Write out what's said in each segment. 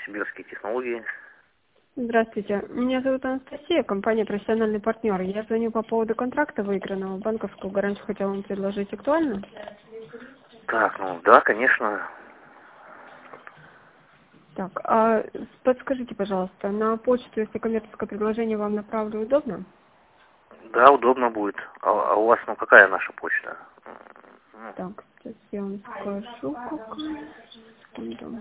Сибирские технологии. Здравствуйте. Меня зовут Анастасия, компания «Профессиональный партнер». Я звоню по поводу контракта выигранного. Банковскую гарантию хотела вам предложить. Актуально? Так, ну да, конечно. Так, а подскажите, пожалуйста, на почту, если коммерческое предложение вам направлю, удобно? Да, удобно будет. А у вас, ну, какая наша почта? Так, сейчас я вам скажу, какая. Секунду.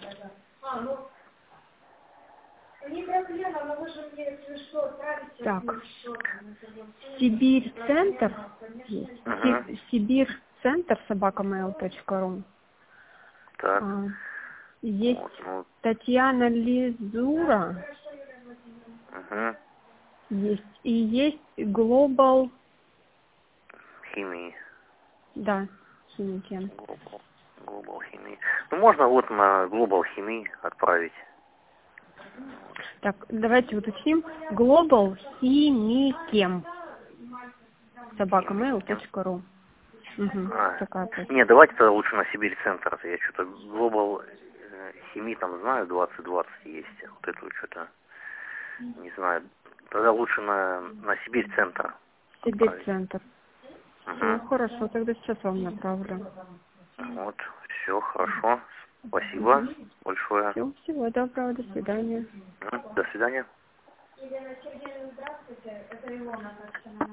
Так, Сибирь-центр, Угу. Сибирь-центр, @mail.ru. Так, Есть вот, ну, Татьяна Лизура, угу. есть, и есть Global, Химии. да, химики. Global химии. Ну, можно вот на Global химии отправить. Так, давайте уточним. Global химикем, Химики. @mail.ru. Угу, А, такая почта. нет, давайте тогда лучше на Сибирь-центр. Я что-то Global химии там знаю, 2020 есть. Вот это вот что-то не знаю. Тогда лучше на Сибирь-центр отправить. Сибирь-центр. Все, Угу. хорошо, тогда сейчас вам направлю. Вот, все хорошо. Спасибо большое. Все, всего доброго, до свидания. До свидания.